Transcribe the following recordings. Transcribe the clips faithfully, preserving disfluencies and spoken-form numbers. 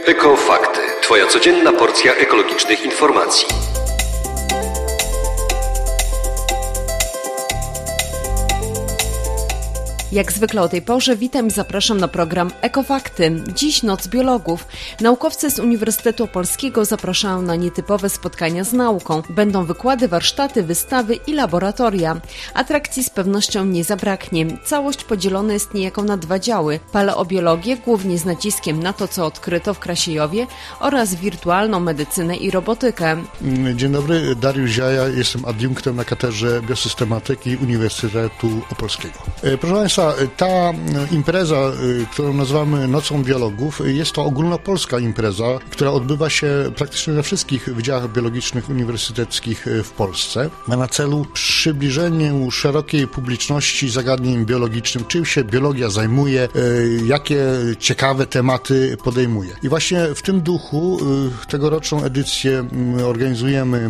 Ekofakty. Twoja codzienna porcja ekologicznych informacji. Jak zwykle o tej porze witam i zapraszam na program Ekofakty. Dziś Noc Biologów. Naukowcy z Uniwersytetu Opolskiego zapraszają na nietypowe spotkania z nauką. Będą wykłady, warsztaty, wystawy i laboratoria. Atrakcji z pewnością nie zabraknie. Całość podzielona jest niejako na dwa działy. Paleobiologię, głównie z naciskiem na to, co odkryto w Krasiejowie, oraz wirtualną medycynę i robotykę. Dzień dobry, Dariusz Ziaja, jestem adiunktem na katedrze biosystematyki Uniwersytetu Opolskiego. Proszę Państwa, ta impreza, którą nazywamy Nocą Biologów, jest to ogólnopolska impreza, która odbywa się praktycznie we wszystkich wydziałach biologicznych uniwersyteckich w Polsce. Ma na celu przybliżenie szerokiej publiczności zagadnień biologicznych, czym się biologia zajmuje, jakie ciekawe tematy podejmuje. I właśnie w tym duchu tegoroczną edycję organizujemy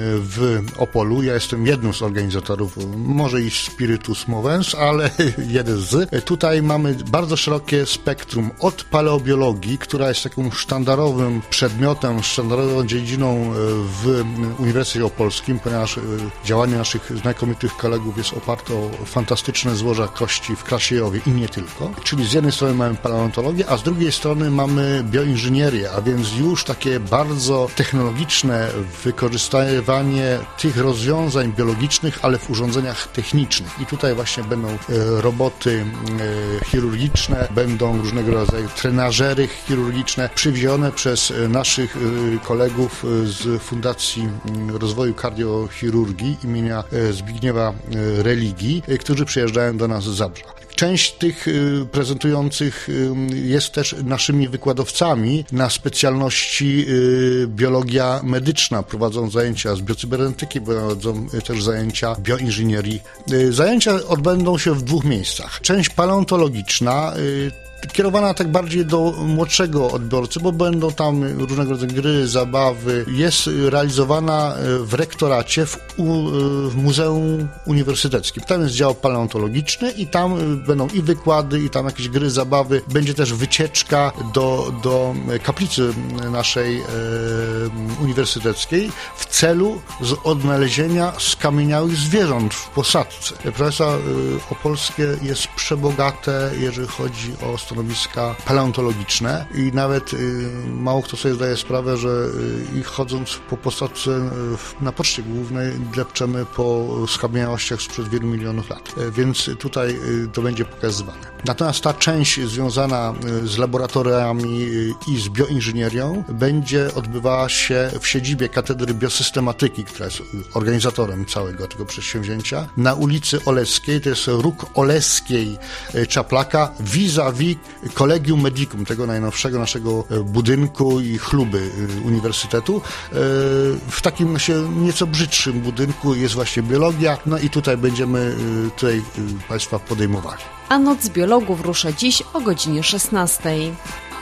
w Opolu. Ja jestem jednym z organizatorów, może i Spiritus Movens, ale jeden z. Tutaj mamy bardzo szerokie spektrum od paleobiologii, która jest takim sztandarowym przedmiotem, sztandarową dziedziną w Uniwersytecie Opolskim, ponieważ działanie naszych znakomitych kolegów jest oparte o fantastyczne złoża kości w Krasiejowie i nie tylko. Czyli z jednej strony mamy paleontologię, a z drugiej strony mamy bioinżynierię, a więc już takie bardzo technologiczne wykorzystywanie tych rozwiązań biologicznych, ale w urządzeniach technicznych. I tutaj właśnie będą roboty chirurgiczne, będą różnego rodzaju trenażery chirurgiczne przywiezione przez naszych kolegów z Fundacji Rozwoju Kardiochirurgii imienia Zbigniewa Religi, którzy przyjeżdżają do nas z Zabrza. Część tych prezentujących jest też naszymi wykładowcami na specjalności biologia medyczna. Prowadzą zajęcia z biocybernetyki, prowadzą też zajęcia bioinżynierii. Zajęcia odbędą się w dwóch miejscach. Część paleontologiczna, kierowana tak bardziej do młodszego odbiorcy, bo będą tam różnego rodzaju gry, zabawy. Jest realizowana w rektoracie w, u, w Muzeum Uniwersyteckim. Tam jest dział paleontologiczny i tam będą i wykłady, i tam jakieś gry, zabawy. Będzie też wycieczka do, do kaplicy naszej e, uniwersyteckiej w celu z odnalezienia skamieniałych zwierząt w posadzce. Profesor e, Opolskie jest przebogate, jeżeli chodzi o stanowiska paleontologiczne i nawet y, mało kto sobie zdaje sprawę, że y, chodząc po posadzce y, na Poczcie Głównej depczemy po skamieniałościach sprzed wielu milionów lat. Y, więc tutaj y, to będzie pokazywane. Natomiast ta część związana y, z laboratoriami y, i z bioinżynierią będzie odbywała się w siedzibie Katedry Biosystematyki, która jest organizatorem całego tego przedsięwzięcia, na ulicy Oleskiej, to jest róg Oleskiej y, Czaplaka, vis-a-vis Collegium Medicum, tego najnowszego naszego budynku i chluby uniwersytetu. W takim się nieco brzydszym budynku jest właśnie biologia, no i tutaj będziemy tutaj Państwa podejmowali. A Noc Biologów rusza dziś o godzinie szesnastej.